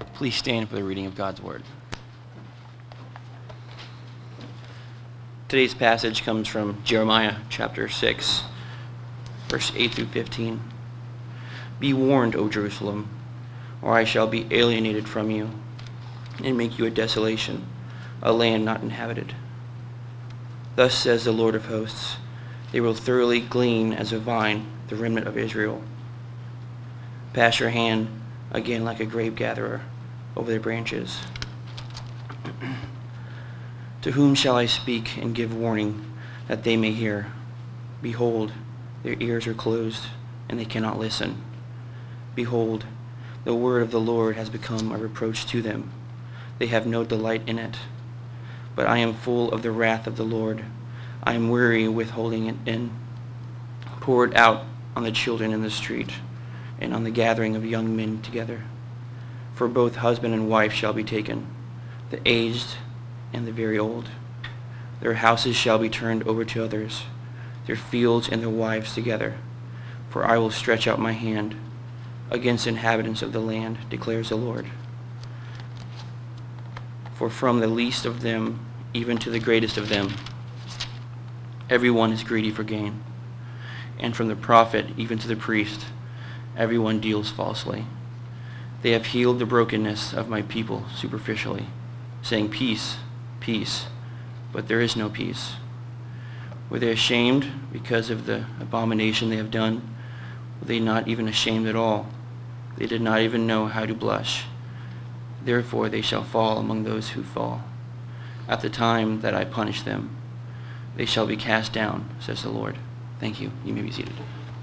Please stand for the reading of God's word. Today's passage comes from Jeremiah chapter 6, verse 8 through 15. Be warned, O Jerusalem, or I shall be alienated from you and make you a desolation, a land not inhabited. Thus says the Lord of hosts, they will thoroughly glean as a vine the remnant of Israel. Pass your hand again like a grape gatherer over their branches. To whom shall I speak and give warning that they may hear? Behold, their ears are closed, and they cannot listen. Behold, the word of the Lord has become a reproach to them. They have no delight in it. But I am full of the wrath of the Lord. I am weary with holding it in. Pour it out on the children in the street, and on the gathering of young men together. For both husband and wife shall be taken, the aged and the very old. Their houses shall be turned over to others, their fields and their wives together. For I will stretch out my hand against inhabitants of the land, declares the Lord. For from the least of them even to the greatest of them, everyone is greedy for gain. And from the prophet even to the priest, everyone deals falsely. They have healed the brokenness of my people superficially, saying, peace, peace, but there is no peace. Were they ashamed because of the abomination they have done? Were they not even ashamed at all? They did not even know how to blush. Therefore they shall fall among those who fall. At the time that I punish them, they shall be cast down, says the Lord. Thank you. You may be seated.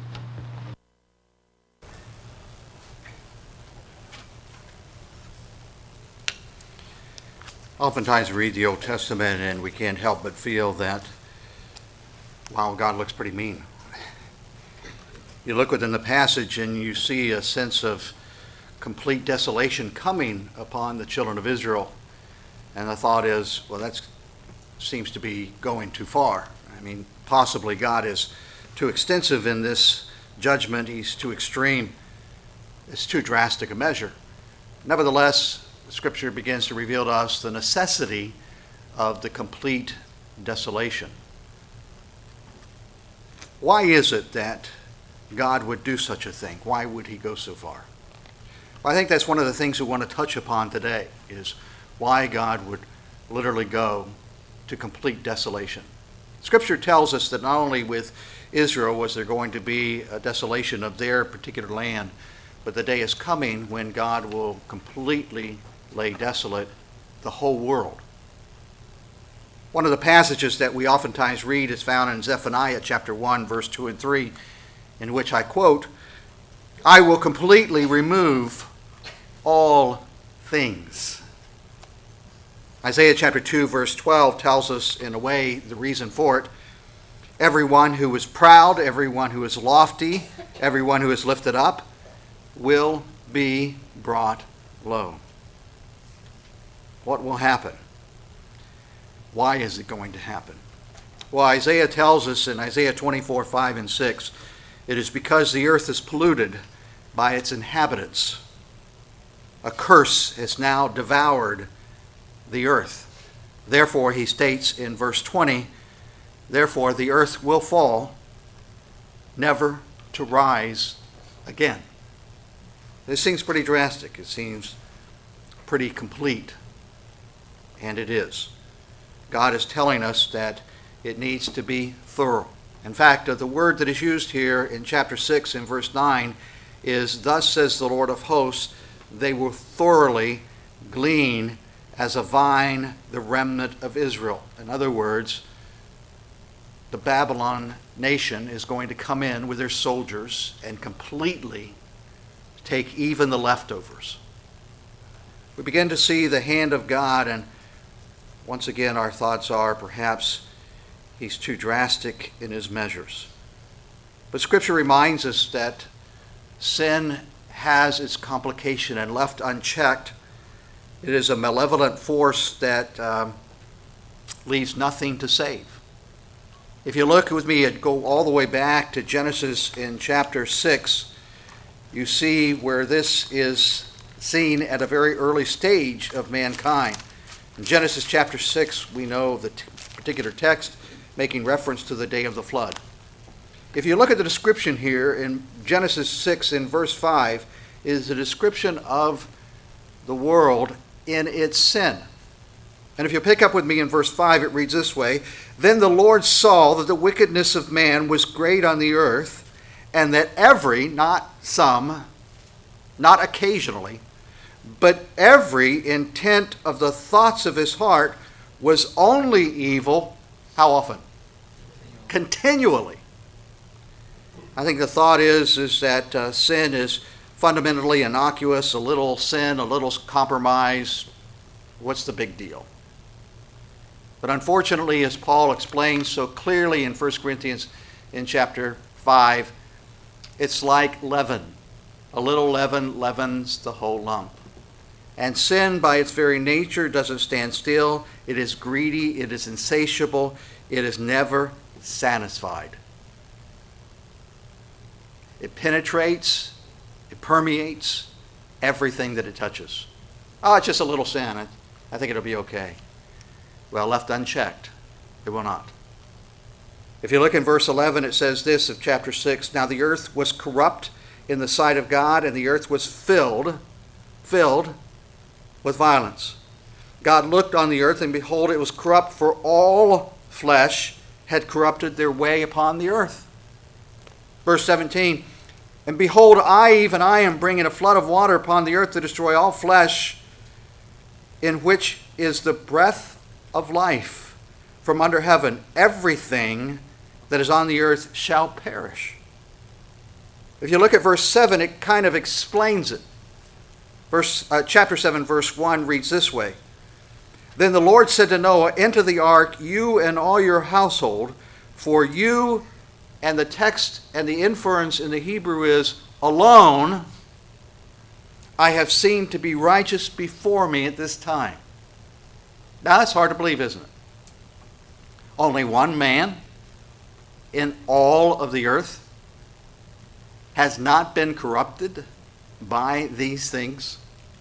Oftentimes we read the Old Testament and we can't help but feel that, wow, God looks pretty mean. You look within the passage and you see a sense of complete desolation coming upon the children of Israel. And the thought is, well, that seems to be going too far. I mean, possibly God is too extensive in this judgment. He's too extreme. It's too drastic a measure. Nevertheless, Scripture begins to reveal to us the necessity of the complete desolation. Why is it that God would do such a thing? Why would he go so far? Well, I think that's one of the things we want to touch upon today, is why God would literally go to complete desolation. Scripture tells us that not only with Israel was there going to be a desolation of their particular land, but the day is coming when God will completely lay desolate the whole world. One of the passages that we oftentimes read is found in Zephaniah chapter 1, verse 2 and 3, in which I quote, I will completely remove all things. Isaiah chapter 2, verse 12 tells us in a way the reason for it. Everyone who is proud, everyone who is lofty, everyone who is lifted up will be brought low. What will happen? Why is it going to happen? Well, Isaiah tells us in Isaiah 24, 5 and 6, it is because the earth is polluted by its inhabitants. A curse has now devoured the earth. Therefore, he states in verse 20, therefore the earth will fall, never to rise again. This seems pretty drastic. It seems pretty complete. And it is. God is telling us that it needs to be thorough. In fact, the word that is used here in chapter 6 and verse 9 is, thus says the Lord of hosts, they will thoroughly glean as a vine the remnant of Israel. In other words, the Babylon nation is going to come in with their soldiers and completely take even the leftovers. We begin to see the hand of God, and once again our thoughts are perhaps he's too drastic in his measures. But Scripture reminds us that sin has its complication, and left unchecked, it is a malevolent force that leaves nothing to save. If you look with me and go all the way back to Genesis in chapter 6, you see where this is seen at a very early stage of mankind. In Genesis chapter 6, we know the particular text making reference to the day of the flood. If you look at the description here in Genesis 6 in verse 5, is a description of the world in its sin. And if you pick up with me in verse 5, it reads this way: Then the Lord saw that the wickedness of man was great on the earth, and that every, not some, not occasionally, but every intent of the thoughts of his heart was only evil. How often? Continually. I think the thought is that sin is fundamentally innocuous. A little sin, a little compromise, what's the big deal? But unfortunately, as Paul explains so clearly in 1 Corinthians in chapter 5, it's like leaven. A little leaven leavens the whole lump. And sin, by its very nature, doesn't stand still. It is greedy. It is insatiable. It is never satisfied. It penetrates. It permeates everything that it touches. Oh, it's just a little sin. I think it'll be okay. Well, left unchecked, it will not. If you look in verse 11, it says this of chapter 6, Now the earth was corrupt in the sight of God, and the earth was filled with violence. God looked on the earth, and behold, it was corrupt, for all flesh had corrupted their way upon the earth. Verse 17, And behold, even I am bringing a flood of water upon the earth to destroy all flesh, in which is the breath of life from under heaven. Everything that is on the earth shall perish. If you look at verse 7, it kind of explains it. Chapter 7, verse 1 reads this way: Then the Lord said to Noah, Enter the ark, you and all your household, for you, and the text and the inference in the Hebrew is alone, I have seen to be righteous before me at this time. Now that's hard to believe, isn't it? Only one man in all of the earth has not been corrupted by these things.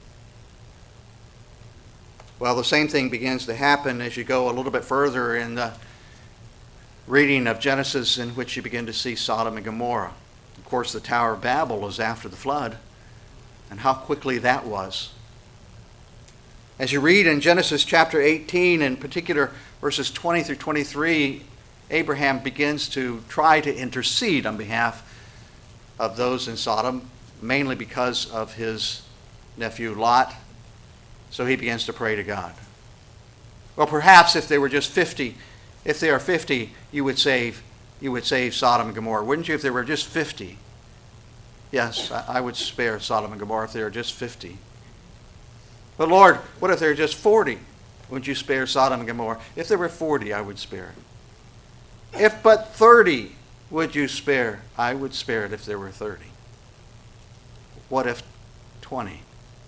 Well, the same thing begins to happen as you go a little bit further in the reading of Genesis, in which you begin to see Sodom and Gomorrah. Of course, the Tower of Babel was after the flood, and how quickly that was. As you read in Genesis chapter 18, in particular verses 20 through 23, Abraham begins to try to intercede on behalf of those in Sodom, mainly because of his nephew Lot. So he begins to pray to God. Well, perhaps if they were just 50, if they are 50, you would save Sodom and Gomorrah, wouldn't you? If there were just 50. Yes, I would spare Sodom and Gomorrah if they were just 50. But Lord, what if there were just 40? Would you spare Sodom and Gomorrah? If there were 40, I would spare it. If but 30, would you spare? I would spare it if there were 30. What if 20?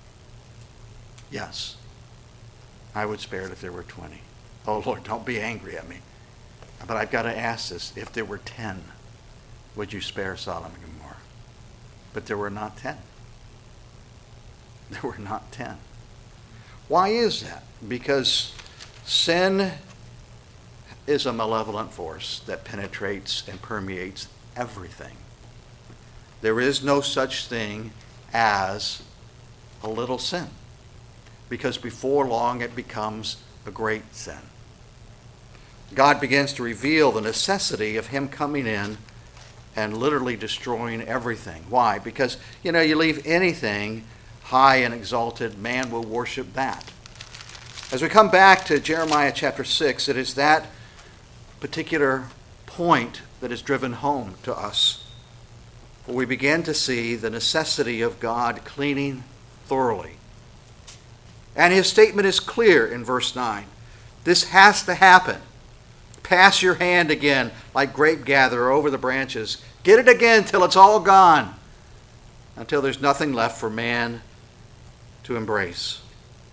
Yes, I would spare it if there were 20. Oh Lord, don't be angry at me. But I've got to ask this. If there were 10, would you spare Sodom and Gomorrah? But there were not 10. There were not 10. Why is that? Because sin is a malevolent force that penetrates and permeates everything. There is no such thing as a little sin, because before long it becomes a great sin. God begins to reveal the necessity of him coming in and literally destroying everything. Why? Because, you leave anything high and exalted, man will worship that. As we come back to Jeremiah chapter 6, it is that particular point that is driven home to us. For we begin to see the necessity of God cleaning thoroughly. And his statement is clear in verse 9. This has to happen. Pass your hand again like grape gatherer over the branches. Get it again till it's all gone, until there's nothing left for man to embrace.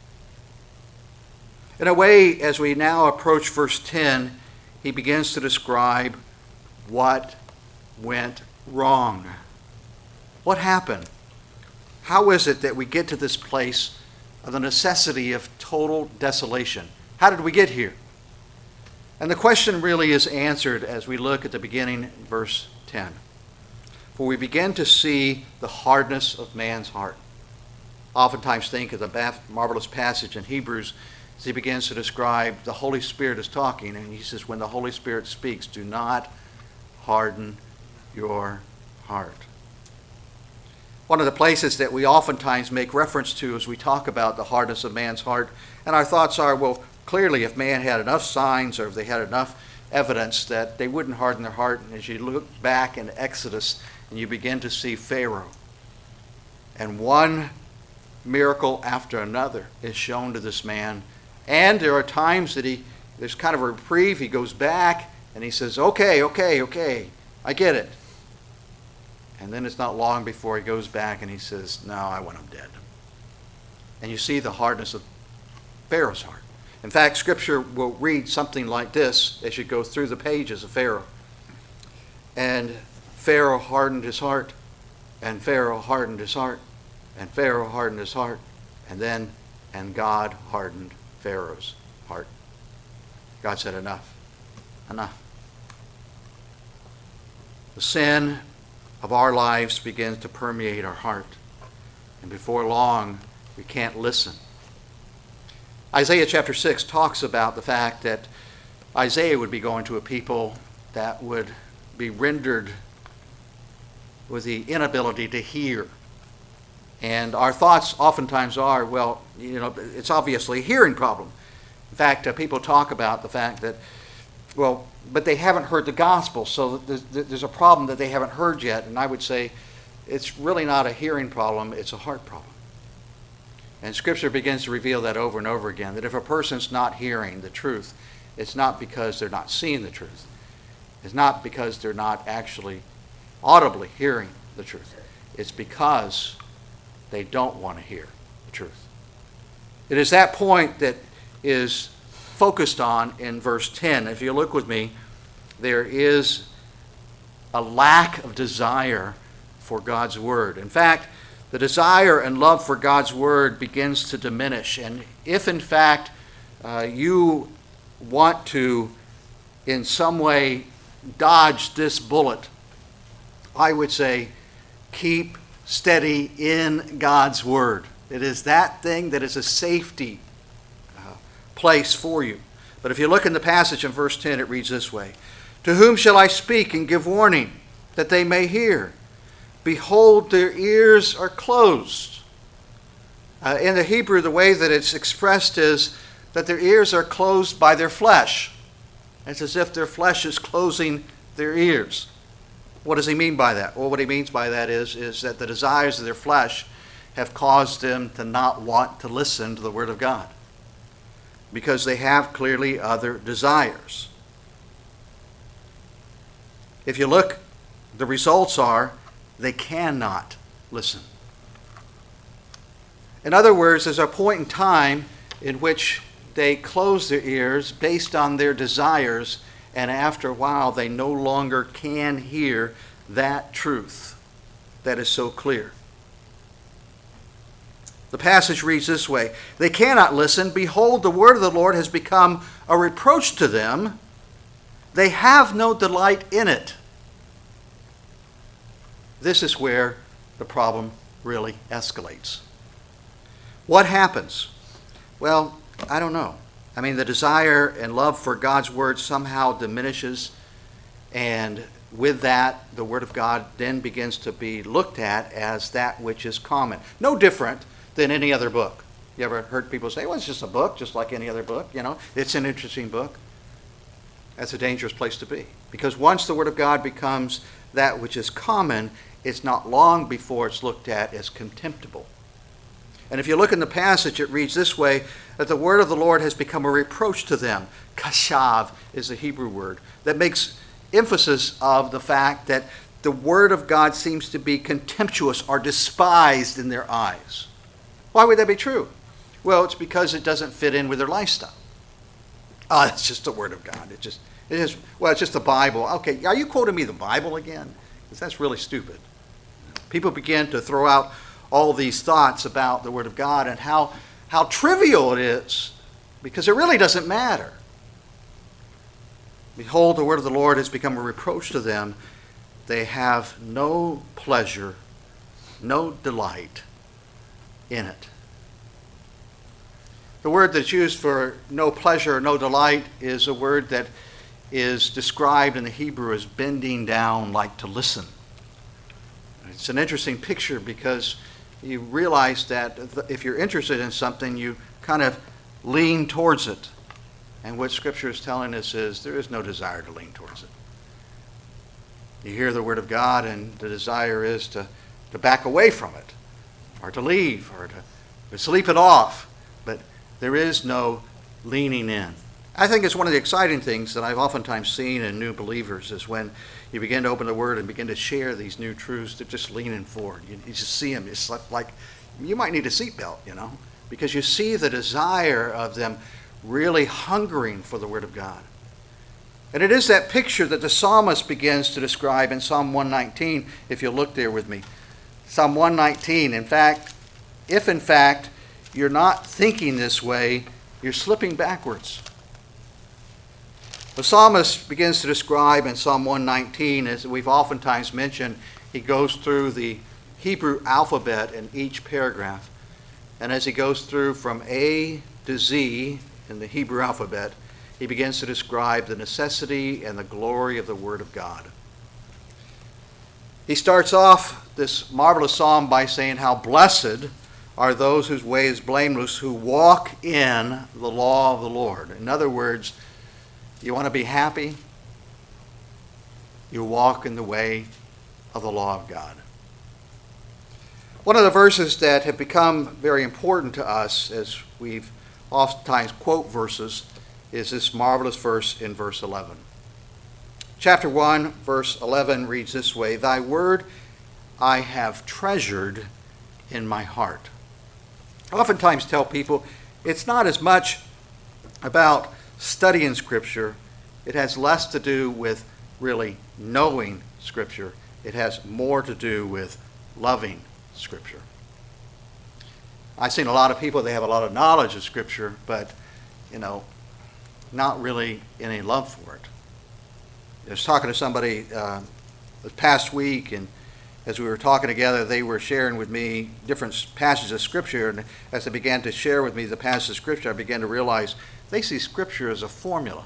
In a way, as we now approach verse 10, he begins to describe what went wrong. What happened? How is it that we get to this place of the necessity of total desolation? How did we get here? And the question really is answered as we look at the beginning, verse 10. For we begin to see the hardness of man's heart. Oftentimes think of the marvelous passage in Hebrews as he begins to describe the Holy Spirit is talking, and he says, when the Holy Spirit speaks, do not harden your heart. One of the places that we oftentimes make reference to as we talk about the hardness of man's heart, and our thoughts are, well, clearly if man had enough signs or if they had enough evidence that they wouldn't harden their heart. And as you look back in Exodus and you begin to see Pharaoh, and one miracle after another is shown to this man, and there are times that there's kind of a reprieve, he goes back and he says, okay, I get it. And then it's not long before he goes back and he says, no, I want him dead. And you see the hardness of Pharaoh's heart. In fact, Scripture will read something like this as you go through the pages of Pharaoh. And Pharaoh hardened his heart, and Pharaoh hardened his heart, and Pharaoh hardened his heart, and God hardened Pharaoh's heart. God said, enough. The sin of our lives begins to permeate our heart. And before long, we can't listen. Isaiah chapter 6 talks about the fact that Isaiah would be going to a people that would be rendered with the inability to hear. And our thoughts oftentimes are, well, it's obviously a hearing problem. In fact, people talk about the fact that, well, but they haven't heard the gospel, so there's a problem that they haven't heard yet. And I would say it's really not a hearing problem, it's a heart problem. And Scripture begins to reveal that over and over again, that if a person's not hearing the truth, it's not because they're not seeing the truth. It's not because they're not actually audibly hearing the truth. It's because they don't want to hear the truth. It is that point that is focused on in verse 10. If you look with me, there is a lack of desire for God's word. In fact, the desire and love for God's word begins to diminish. And if in fact you want to in some way dodge this bullet, I would say keep steady in God's word. It is that thing that is a safety place for you. But if you look in the passage in verse 10, it reads this way: to whom shall I speak and give warning that they may hear? Behold, their ears are closed. In the Hebrew, the way that it's expressed is that their ears are closed by their flesh. It's as if their flesh is closing their ears. What does he mean by that? Well, what he means by that is that the desires of their flesh have caused them to not want to listen to the Word of God, because they have clearly other desires. If you look, the results are they cannot listen. In other words, there's a point in time in which they close their ears based on their desires, and after a while they no longer can hear that truth that is so clear. The passage reads this way: they cannot listen. Behold, the word of the Lord has become a reproach to them. They have no delight in it. This is where the problem really escalates. What happens? Well, I don't know. I mean, the desire and love for God's word somehow diminishes, and with that, the word of God then begins to be looked at as that which is common. No different than any other book. You ever heard people say, well, it's just a book, just like any other book, it's an interesting book. That's a dangerous place to be. Because once the Word of God becomes that which is common, it's not long before it's looked at as contemptible. And if you look in the passage, it reads this way, that the word of the Lord has become a reproach to them. Kashav is the Hebrew word that makes emphasis of the fact that the Word of God seems to be contemptuous or despised in their eyes. Why would that be true? Well, it's because it doesn't fit in with their lifestyle. It's just the Word of God. It's just the Bible. Okay, are you quoting me the Bible again? Because that's really stupid. People begin to throw out all these thoughts about the Word of God and how trivial it is, because it really doesn't matter. Behold, the word of the Lord has become a reproach to them. They have no pleasure, no delight in it. The word that's used for no pleasure, no delight is a word that is described in the Hebrew as bending down like to listen. It's an interesting picture because you realize that if you're interested in something, you kind of lean towards it. And what Scripture is telling us is there is no desire to lean towards it. You hear the Word of God and the desire is to back away from it, or to leave, or to sleep it off. But there is no leaning in. I think it's one of the exciting things that I've oftentimes seen in new believers is when you begin to open the Word and begin to share these new truths, they're just leaning forward. You just see them. It's like you might need a seatbelt, because you see the desire of them really hungering for the Word of God. And it is that picture that the psalmist begins to describe in Psalm 119, if you'll look there with me. Psalm 119, if in fact you're not thinking this way, you're slipping backwards. The psalmist begins to describe in Psalm 119, as we've oftentimes mentioned, he goes through the Hebrew alphabet in each paragraph. And as he goes through from A to Z in the Hebrew alphabet, he begins to describe the necessity and the glory of the Word of God. He starts off this marvelous psalm by saying how blessed are those whose way is blameless, who walk in the law of the Lord. In other words, you want to be happy? You walk in the way of the law of God. One of the verses that have become very important to us as we've oftentimes quote verses is this marvelous verse in verse 11. Chapter 1, verse 11 reads this way, Thy word I have treasured in my heart. I oftentimes tell people it's not as much about studying Scripture. It has less to do with really knowing Scripture. It has more to do with loving Scripture. I've seen a lot of people, they have a lot of knowledge of Scripture, but, not really any love for it. I was talking to somebody this past week, and as we were talking together, they were sharing with me different passages of Scripture, and as they began to share with me the passages of Scripture, I began to realize they see Scripture as a formula.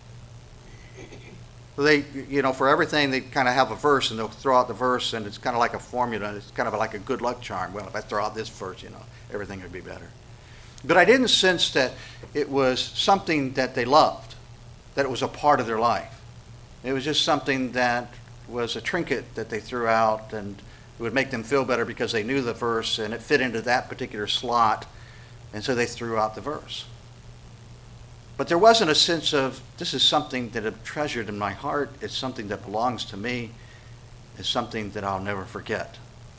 They, for everything, they kind of have a verse, and they'll throw out the verse, and it's kind of like a formula. It's kind of like a good luck charm. Well, if I throw out this verse, everything would be better. But I didn't sense that it was something that they loved, that it was a part of their life. It was just something that was a trinket that they threw out, and it would make them feel better because they knew the verse, and it fit into that particular slot, and so they threw out the verse. But there wasn't a sense of, this is something that I've treasured in my heart. It's something that belongs to me. It's something that I'll never forget.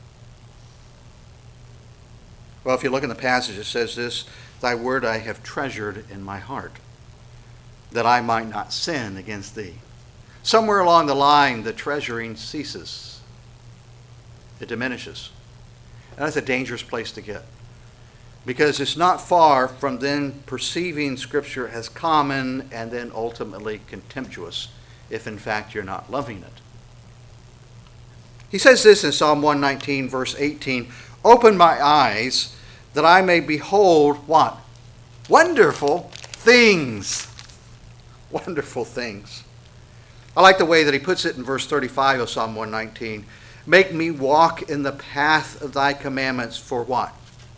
Well, if you look in the passage, it says this, Thy word I have treasured in my heart, that I might not sin against thee. Somewhere along the line, the treasuring ceases. It diminishes. And that's a dangerous place to get. Because it's not far from then perceiving Scripture as common and then ultimately contemptuous, if in fact you're not loving it. He says this in Psalm 119, verse 18, Open my eyes that I may behold what? Wonderful things. Wonderful things. I like the way that he puts it in verse 35 of Psalm 119. Make me walk in the path of thy commandments for what?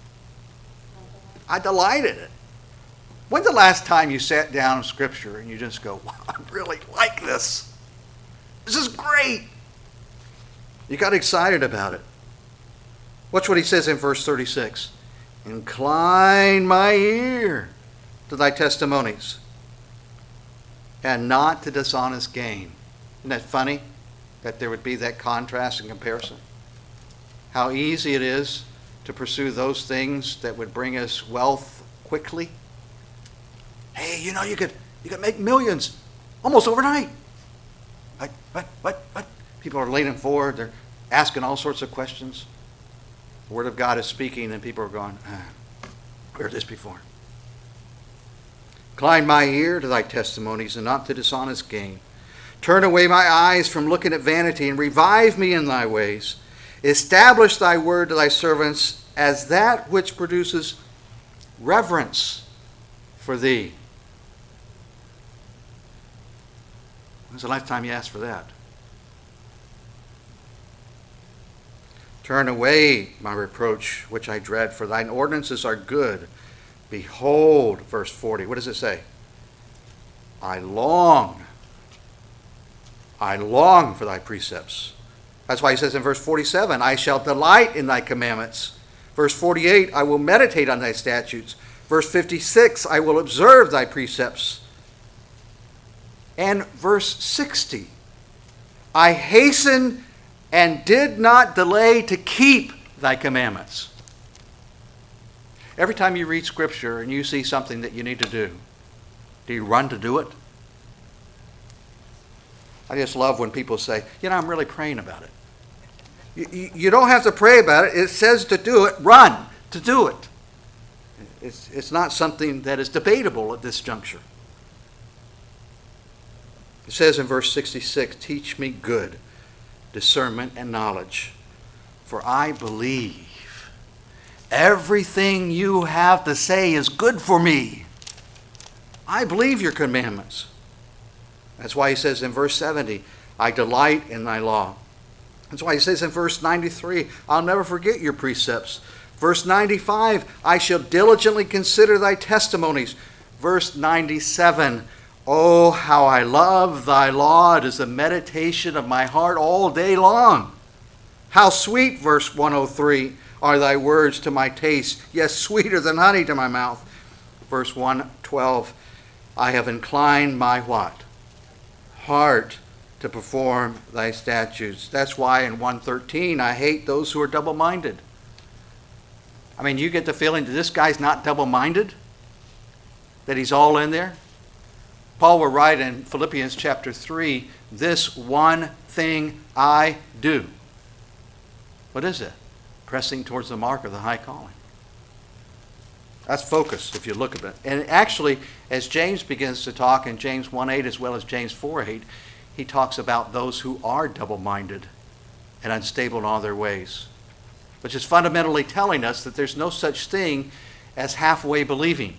I delight in it. When's the last time you sat down in Scripture and you just go, wow, I really like this. This is great. You got excited about it. Watch what he says in verse 36. Incline my ear to thy testimonies, and not to dishonest gain. Isn't that funny that there would be that contrast and comparison? How easy it is to pursue those things that would bring us wealth quickly. Hey, you could make millions almost overnight. What? People are leaning forward. They're asking all sorts of questions. The Word of God is speaking, and people are going, heard this before. Incline my ear to thy testimonies, and not to dishonest gain. Turn away my eyes from looking at vanity, and revive me in thy ways. Establish thy word to thy servants as that which produces reverence for thee. When's the last time you asked for that? Turn away my reproach, which I dread, for thine ordinances are good. Behold, verse 40, what does it say? I long for thy precepts. That's why he says in verse 47, I shall delight in thy commandments. Verse 48, I will meditate on thy statutes. Verse 56, I will observe thy precepts. And verse 60, I hasten and did not delay to keep thy commandments. Every time you read Scripture and you see something that you need to do you run to do it? I just love when people say, I'm really praying about it. You don't have to pray about it. It says to do it. Run to do it. It's not something that is debatable at this juncture. It says in verse 66, teach me good discernment and knowledge, for I believe everything you have to say is good for me. I believe your commandments. That's why he says in verse 70, I delight in thy law. That's why he says in verse 93, I'll never forget your precepts. Verse 95, I shall diligently consider thy testimonies. Verse 97, oh, how I love thy law. It is the meditation of my heart all day long. How sweet, verse 103, are thy words to my taste, yes, sweeter than honey to my mouth. Verse 112, I have inclined my what? Heart to perform thy statutes. That's why in 113, I hate those who are double-minded. I mean, you get the feeling that this guy's not double-minded? That he's all in there? Paul will write in Philippians chapter 3, this one thing I do. What is it? Pressing towards the mark of the high calling. That's focus if you look at it. And actually, as James begins to talk in James 1:8 as well as James 4:8, he talks about those who are double-minded and unstable in all their ways, which is fundamentally telling us that there's no such thing as halfway believing.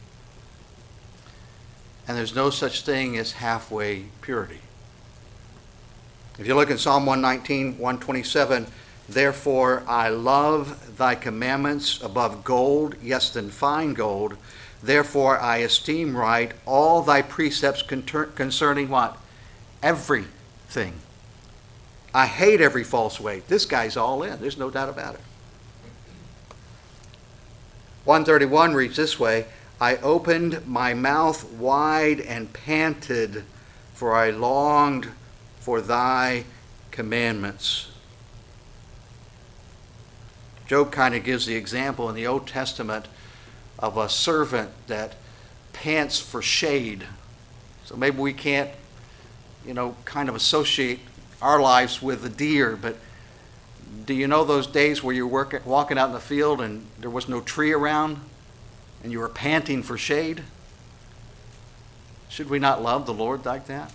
And there's no such thing as halfway purity. If you look in Psalm 119, 127, therefore I love thy commandments above gold, yes, than fine gold. Therefore I esteem right all thy precepts concerning what? Everything. I hate every false way. This guy's all in. There's no doubt about it. 131 reads this way, I opened my mouth wide and panted, for I longed for thy commandments. Job kind of gives the example in the Old Testament of a servant that pants for shade. So maybe we can't, kind of associate our lives with the deer, but do you know those days where you're walking out in the field and there was no tree around and you were panting for shade? Should we not love the Lord like that?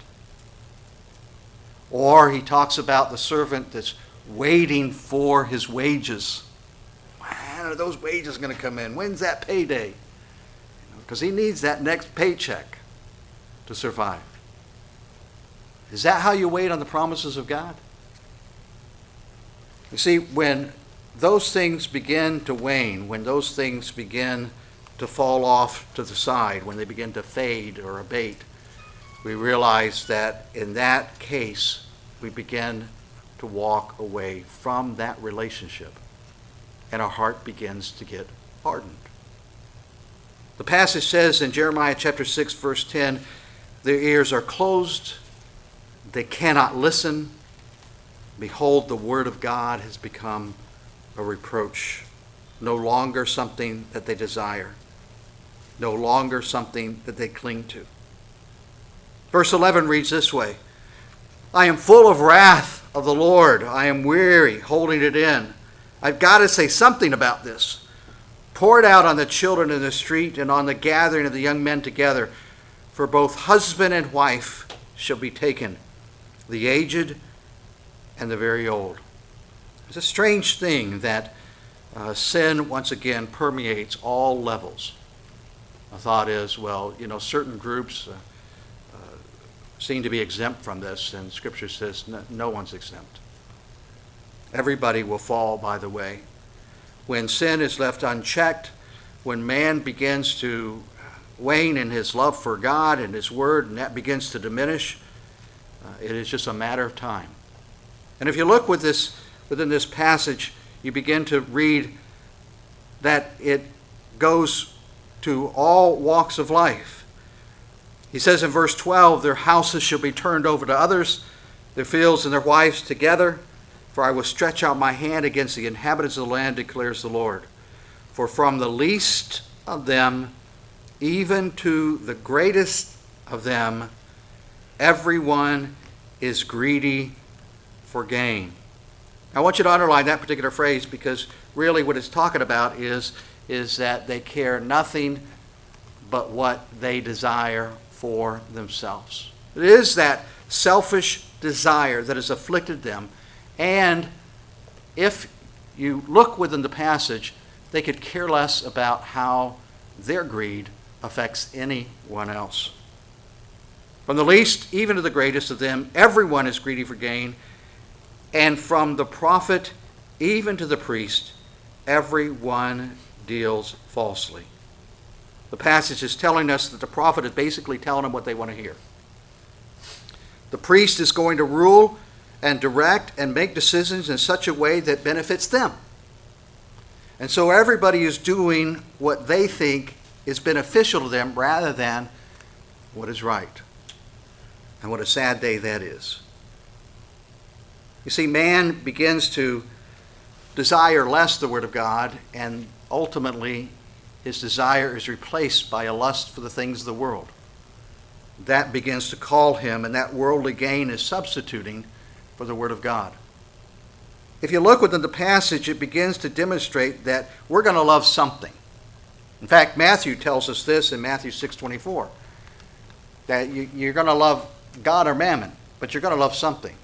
Or he talks about the servant that's waiting for his wages. When are those wages going to come in? When's that payday? Because he needs that next paycheck to survive. Is that how you wait on the promises of God? You see, when those things begin to wane, when those things begin to fall off to the side, when they begin to fade or abate, we realize that in that case, we begin to walk away from that relationship, and our heart begins to get hardened. The passage says in Jeremiah chapter 6, verse 10, their ears are closed, they cannot listen. Behold, the word of God has become a reproach, no longer something that they desire, no longer something that they cling to. Verse 11 reads this way, I am full of wrath of the Lord. I am weary, holding it in. I've got to say something about this. Pour it out on the children in the street and on the gathering of the young men together, for both husband and wife shall be taken, the aged and the very old. It's a strange thing that sin once again permeates all levels. The thought is, well, certain groups seem to be exempt from this, and Scripture says no one's exempt. Everybody will fall by the way. When sin is left unchecked, when man begins to wane in his love for God and his word, and that begins to diminish, it is just a matter of time. And if you look within this passage, you begin to read that it goes to all walks of life. He says in verse 12, their houses shall be turned over to others, their fields and their wives together, for I will stretch out my hand against the inhabitants of the land, declares the Lord. For from the least of them, even to the greatest of them, everyone is greedy for gain. I want you to underline that particular phrase, because really what it's talking about is that they care nothing but what they desire for themselves. It is that selfish desire that has afflicted them. And if you look within the passage, they could care less about how their greed affects anyone else. From the least even to the greatest of them, everyone is greedy for gain. And from the prophet even to the priest, everyone deals falsely. The passage is telling us that the prophet is basically telling them what they want to hear. The priest is going to rule and direct and make decisions in such a way that benefits them. And so everybody is doing what they think is beneficial to them rather than what is right. And what a sad day that is. You see, man begins to desire less the Word of God, and ultimately his desire is replaced by a lust for the things of the world. That begins to call him, and that worldly gain is substituting for the Word of God. If you look within the passage, it begins to demonstrate that we're going to love something. In fact, Matthew tells us this in Matthew 6:24, that you're going to love God or mammon, but you're going to love something.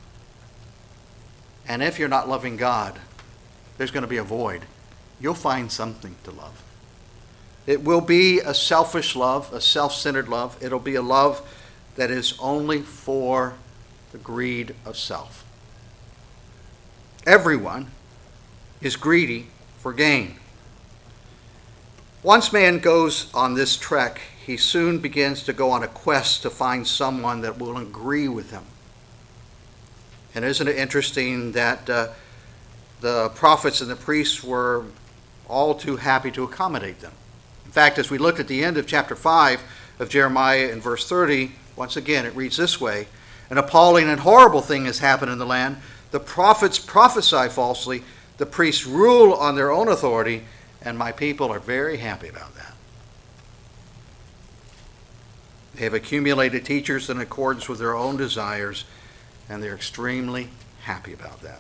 And if you're not loving God, there's going to be a void. You'll find something to love. It will be a selfish love, a self-centered love. It'll be a love that is only for the greed of self. Everyone is greedy for gain. Once man goes on this trek, he soon begins to go on a quest to find someone that will agree with him. And isn't it interesting that the prophets and the priests were all too happy to accommodate them? In fact, as we look at the end of chapter 5 of Jeremiah in verse 30, once again it reads this way, an appalling and horrible thing has happened in the land. The prophets prophesy falsely, the priests rule on their own authority, and my people are very happy about that. They have accumulated teachers in accordance with their own desires, and they're extremely happy about that.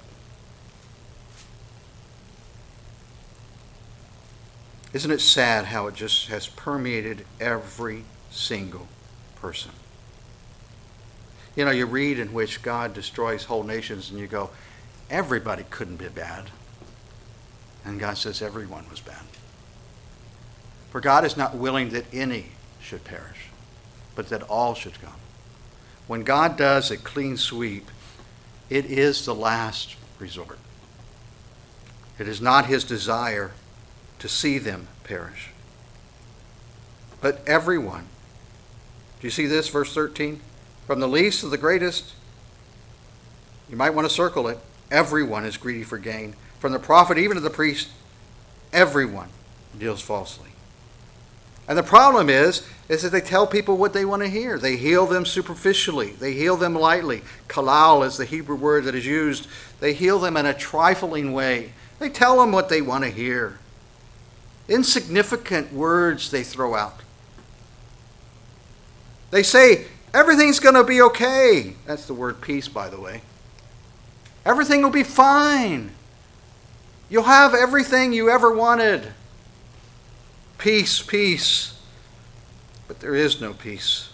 Isn't it sad how it just has permeated every single person? You know, you read in which God destroys whole nations and you go, everybody couldn't be bad. And God says everyone was bad. For God is not willing that any should perish, but that all should come. When God does a clean sweep, it is the last resort. It is not his desire to see them perish. But everyone, do you see this, verse 13? From the least to the greatest, you might want to circle it, everyone is greedy for gain. From the prophet even to the priest, everyone deals falsely. And the problem is that they tell people what they want to hear. They heal them superficially. They heal them lightly. Kalal is the Hebrew word that is used. They heal them in a trifling way. They tell them what they want to hear. Insignificant words they throw out. They say, everything's going to be okay. That's the word peace, by the way. Everything will be fine. You'll have everything you ever wanted. Peace, peace. But there is no peace.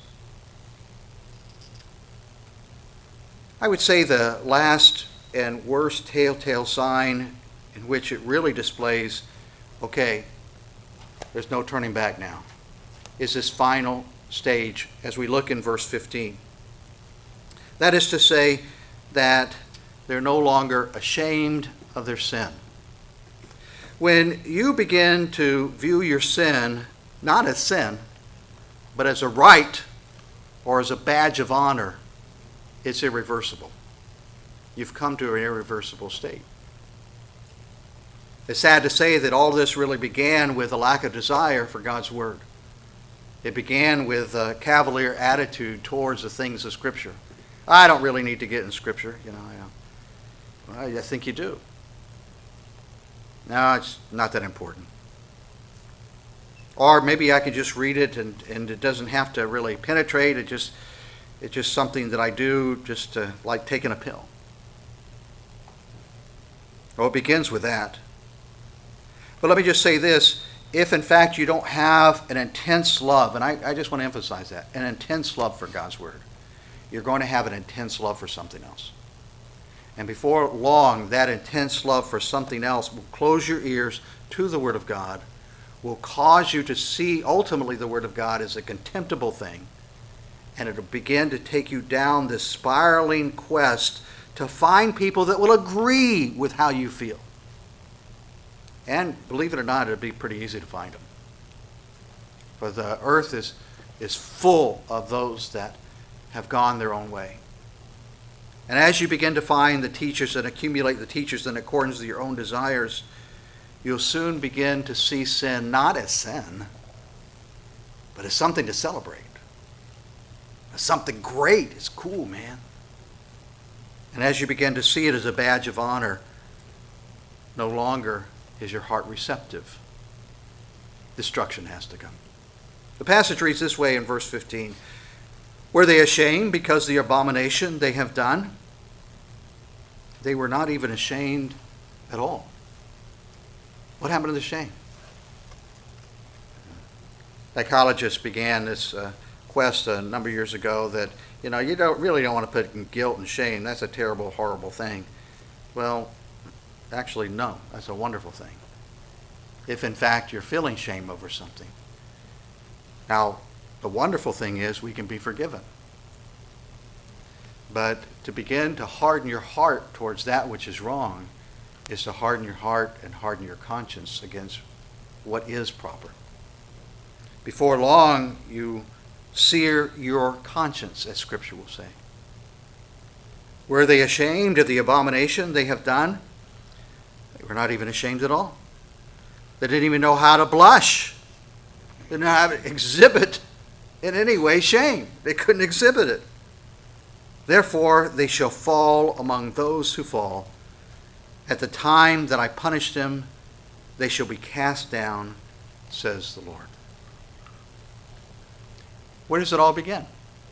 I would say the last and worst telltale sign in which it really displays, okay, there's no turning back now, is this final stage as we look in verse 15. That is to say that they're no longer ashamed of their sin. When you begin to view your sin not as sin, but as a right or as a badge of honor, it's irreversible. You've come to an irreversible state. It's sad to say that all this really began with a lack of desire for God's Word. It began with a cavalier attitude towards the things of Scripture. I don't really need to get in Scripture, Well, I think you do. No, it's not that important. Or maybe I can just read it and it doesn't have to really penetrate. It's just something that I do just like taking a pill. Well, it begins with that. But let me just say this. If in fact you don't have an intense love, and I just want to emphasize that, an intense love for God's Word, you're going to have an intense love for something else. And before long, that intense love for something else will close your ears to the Word of God, will cause you to see ultimately the Word of God as a contemptible thing, and it'll begin to take you down this spiraling quest to find people that will agree with how you feel. And believe it or not, it'll be pretty easy to find them. For the earth is full of those that have gone their own way. And as you begin to find the teachers and accumulate the teachers in accordance with your own desires, you'll soon begin to see sin not as sin, but as something to celebrate. As something great. It's cool, man. And as you begin to see it as a badge of honor, no longer is your heart receptive. Destruction has to come. The passage reads this way in verse 15. Were they ashamed because of the abomination they have done? They were not even ashamed at all. What happened to the shame? Psychologists began this quest a number of years ago that, you really don't want to put in guilt and shame. That's a terrible, horrible thing. Well, actually, no. That's a wonderful thing. If, in fact, you're feeling shame over something. Now, the wonderful thing is we can be forgiven. But to begin to harden your heart towards that which is wrong is to harden your heart and harden your conscience against what is proper. Before long, you sear your conscience, as Scripture will say. Were they ashamed of the abomination they have done? They were not even ashamed at all. They didn't even know how to blush. They didn't know how to exhibit in any way shame. They couldn't exhibit it. Therefore, they shall fall among those who fall. At the time that I punish them, they shall be cast down, says the Lord. Where does it all begin?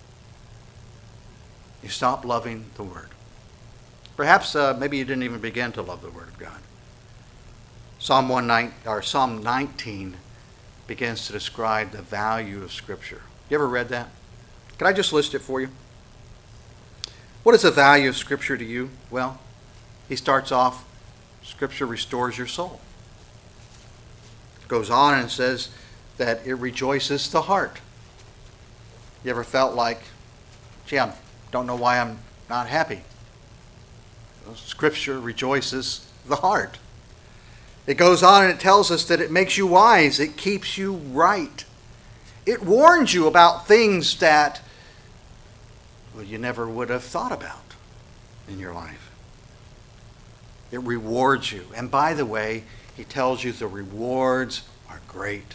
You stop loving the Word. Perhaps maybe you didn't even begin to love the Word of God. Psalm 19 begins to describe the value of Scripture. You ever read that? Can I just list it for you? What is the value of Scripture to you? Well, he starts off, Scripture restores your soul. It goes on and says that it rejoices the heart. You ever felt like, gee, I don't know why I'm not happy? Well, Scripture rejoices the heart. It goes on and it tells us that it makes you wise. It keeps you right. It warns you about things that you never would have thought about in your life. It rewards you. And by the way, he tells you the rewards are great.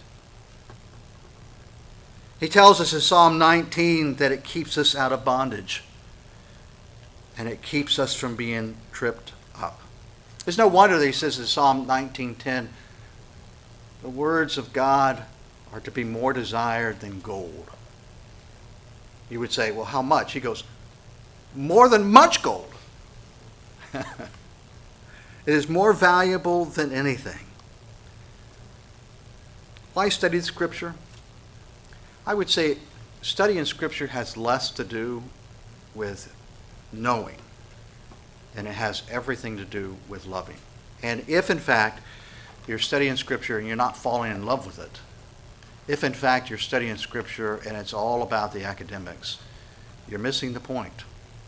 He tells us in Psalm 19 that it keeps us out of bondage. And it keeps us from being tripped up. It's no wonder that he says in Psalm 19:10, the words of God are to be more desired than gold. You would say, well, how much? He goes, more than much gold. It is more valuable than anything. Why study the Scripture? I would say studying Scripture has less to do with knowing than it has everything to do with loving. And if, in fact, you're studying Scripture and you're not falling in love with it, if, in fact, you're studying Scripture and it's all about the academics, you're missing the point.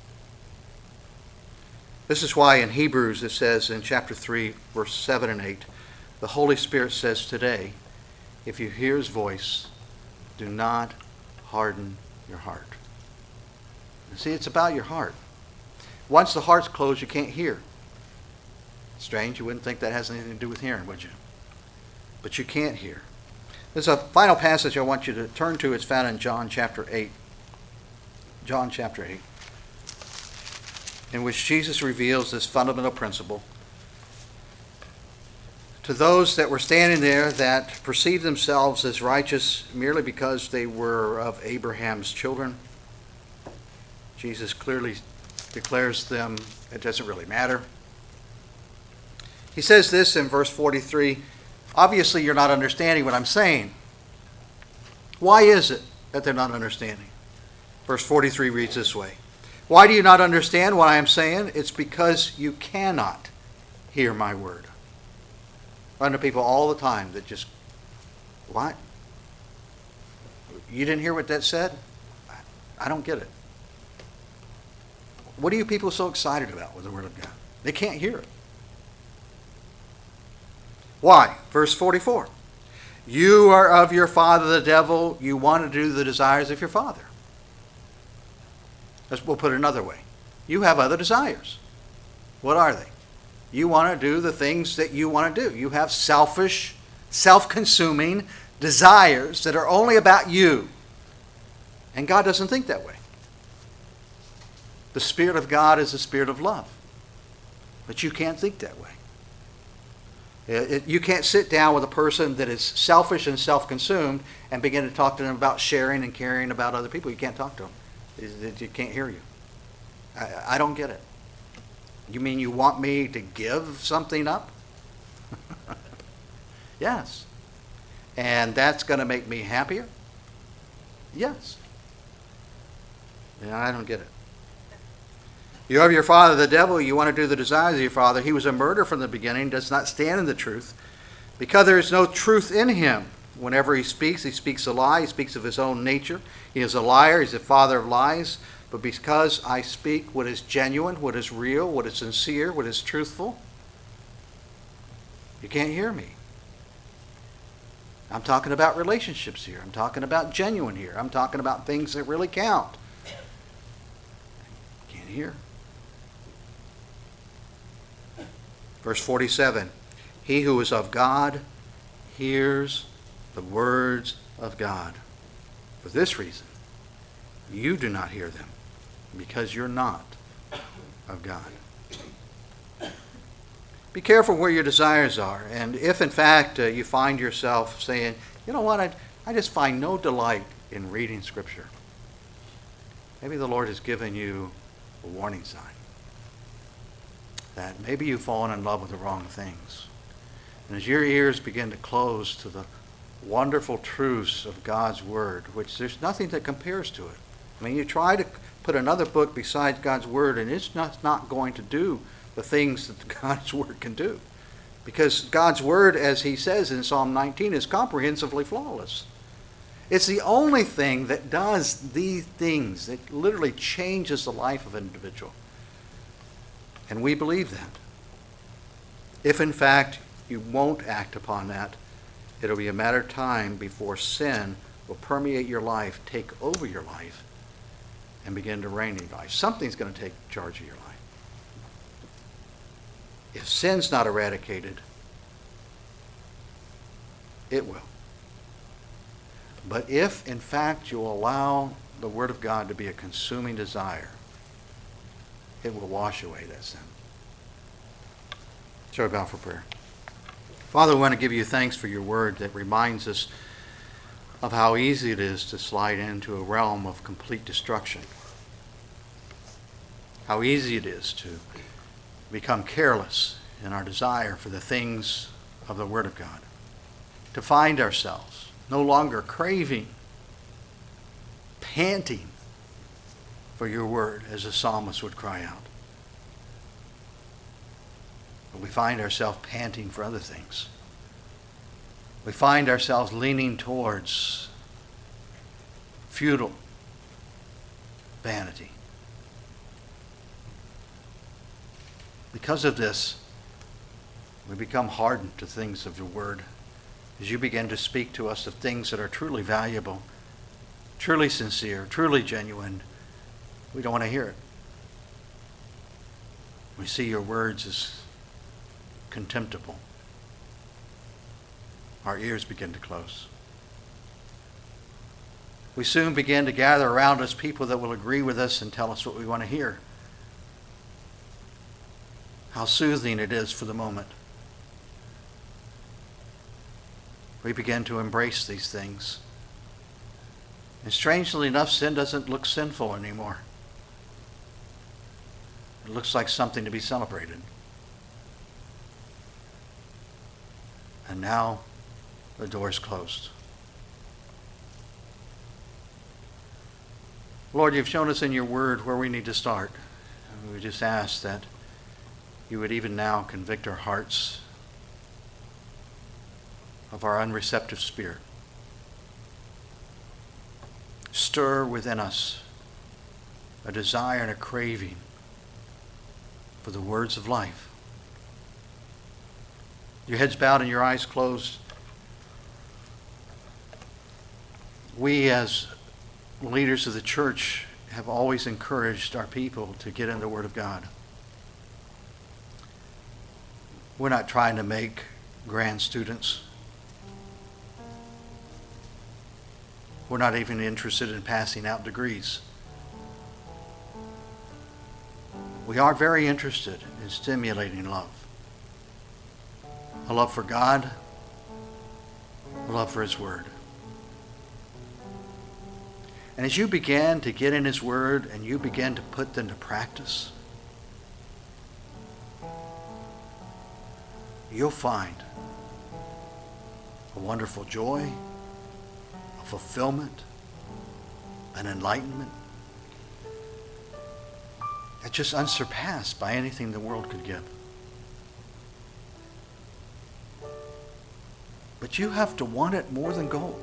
This is why in Hebrews it says in chapter 3, verse 7 and 8, the Holy Spirit says today, if you hear his voice, do not harden your heart. And see, it's about your heart. Once the heart's closed, you can't hear. Strange, you wouldn't think that has anything to do with hearing, would you? But you can't hear. There's a final passage I want you to turn to. It's found in John chapter 8. John chapter 8. In which Jesus reveals this fundamental principle to those that were standing there that perceived themselves as righteous merely because they were of Abraham's children. Jesus clearly declares them it doesn't really matter. He says this in verse 43, obviously you're not understanding what I'm saying. Why is it that they're not understanding? Verse 43 reads this way. Why do you not understand what I am saying? It's because you cannot hear my word. I run to people all the time that just, what? You didn't hear what that said? I don't get it. What are you people so excited about with the word of God? They can't hear it. Why? Verse 44. You are of your father the devil. You want to do the desires of your father. We'll put it another way. You have other desires. What are they? You want to do the things that you want to do. You have selfish, self-consuming desires that are only about you. And God doesn't think that way. The Spirit of God is the Spirit of love. But you can't think that way. You can't sit down with a person that is selfish and self-consumed and begin to talk to them about sharing and caring about other people. You can't talk to them. You can't hear you. I don't get it. You mean you want me to give something up? Yes. And that's going to make me happier? Yes. I don't get it. You have your father the devil, you want to do the desires of your father. He was a murderer from the beginning, does not stand in the truth, because there is no truth in him. Whenever he speaks a lie. He speaks of his own nature. He is a liar. He's the father of lies. But because I speak what is genuine, what is real, what is sincere, what is truthful, you can't hear me. I'm talking about relationships here. I'm talking about genuine here. I'm talking about things that really count. Can't hear. Verse 47. He who is of God hears the words of God. For this reason, you do not hear them, because you're not of God. Be careful where your desires are. And if, in fact, you find yourself saying, you know what, I just find no delight in reading Scripture. Maybe the Lord has given you a warning sign that maybe you've fallen in love with the wrong things. And as your ears begin to close to the wonderful truths of God's Word, which there's nothing that compares to it. I mean, you try to put another book beside God's Word, and it's not going to do the things that God's Word can do. Because God's Word, as he says in Psalm 19, is comprehensively flawless. It's the only thing that does these things, that literally changes the life of an individual. And we believe that. If, in fact, you won't act upon that, it'll be a matter of time before sin will permeate your life, take over your life, and begin to reign in your life. Something's going to take charge of your life. If sin's not eradicated, it will. But if, in fact, you allow the Word of God to be a consuming desire, it will wash away that sin. Shall we bow for prayer? Father, we want to give you thanks for your Word that reminds us of how easy it is to slide into a realm of complete destruction. How easy it is to become careless in our desire for the things of the Word of God. To find ourselves no longer craving, panting for your Word, as the psalmist would cry out. But we find ourselves panting for other things. We find ourselves leaning towards futile vanity. Because of this, we become hardened to things of your Word as you begin to speak to us of things that are truly valuable, truly sincere, truly genuine. We don't want to hear it. We see your words as contemptible. Our ears begin to close. We soon begin to gather around us people that will agree with us and tell us what we want to hear. How soothing it is for the moment. We begin to embrace these things. And strangely enough, sin doesn't look sinful anymore. It looks like something to be celebrated. And now the door is closed. Lord, you've shown us in your word where we need to start. And we just ask that you would even now convict our hearts of our unreceptive spirit. Stir within us a desire and a craving for the words of life. Your heads bowed and your eyes closed. We as leaders of the church have always encouraged our people to get in the Word of God. We're not trying to make grand students. We're not even interested in passing out degrees. We are very interested in stimulating love. A love for God, a love for His Word. And as you begin to get in His Word and you begin to put them to practice, you'll find a wonderful joy, a fulfillment, an enlightenment that's just unsurpassed by anything the world could give. But you have to want it more than gold.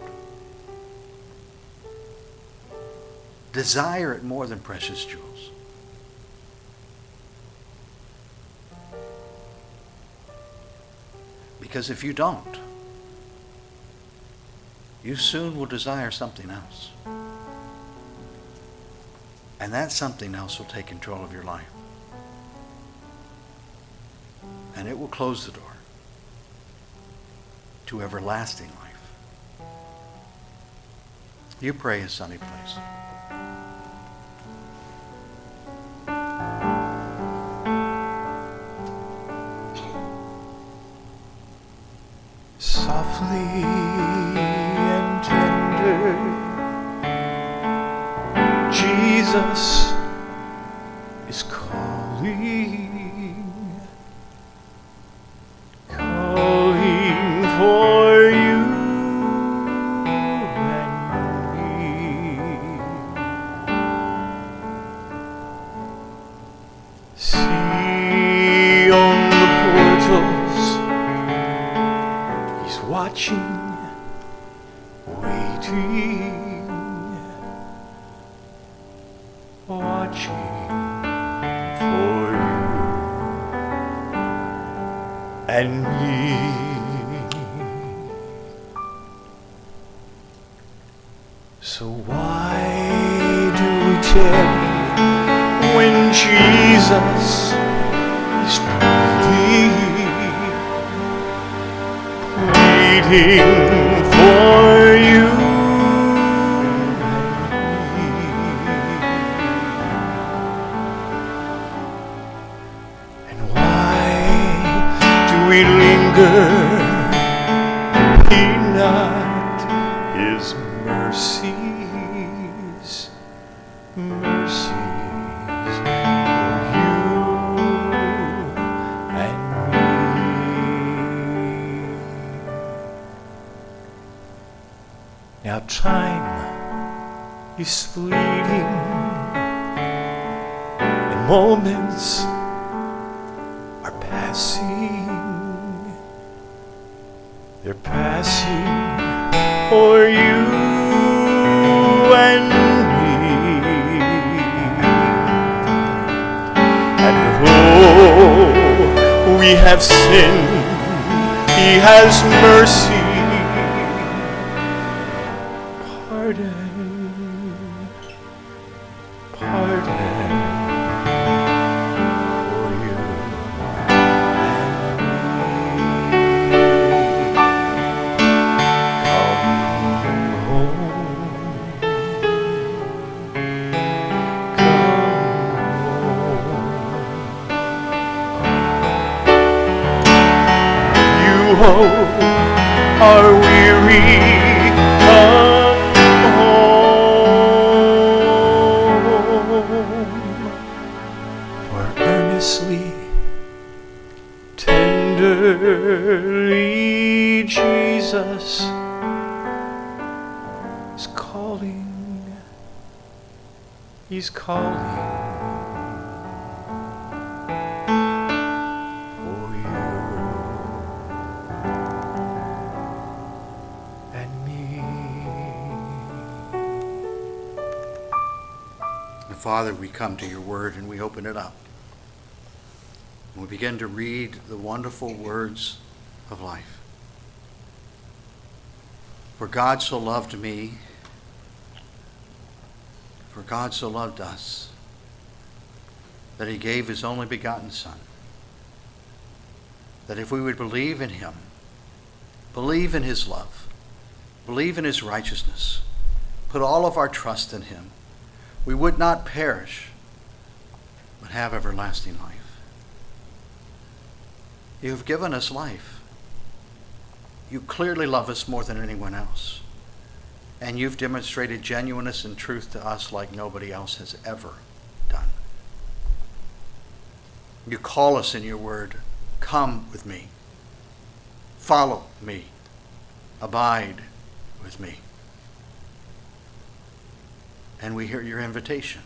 Desire it more than precious jewels. Because if you don't, you soon will desire something else. And that something else will take control of your life. And it will close the door to everlasting life. You pray a sunny place. Softly and tender, Jesus is calling, calling for you and me. See on the portals, He's watching, waiting, watching for you and me. So why do we tarry when Jesus is pleading for you and me? And why do we linger? He not His mercies for you and me. Now time is fleeting, and moments are passing. They're passing for you and me. And though we have sinned, He has mercy. Pardon for you and me. Come home. You who are weary, come home. For earnestly, tenderly, Jesus is calling. He's calling for you and me. And Father, we come to your word and we open it up. And we begin to read the wonderful words of life. For God so loved me, for God so loved us, that he gave his only begotten Son, that if we would believe in him, believe in his love, believe in his righteousness, put all of our trust in him, we would not perish, but have everlasting life. You have given us life. You clearly love us more than anyone else. And you've demonstrated genuineness and truth to us like nobody else has ever done. You call us in your word, come with me, follow me, abide with me. And we hear your invitation.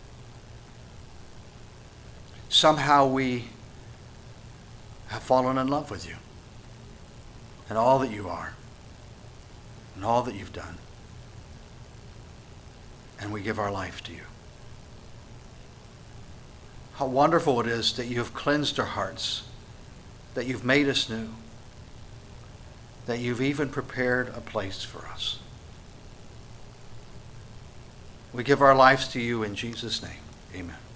Somehow we have fallen in love with you and all that you are and all that you've done. And we give our life to you. How wonderful it is that you have cleansed our hearts, that you've made us new, that you've even prepared a place for us. We give our lives to you in Jesus' name. Amen.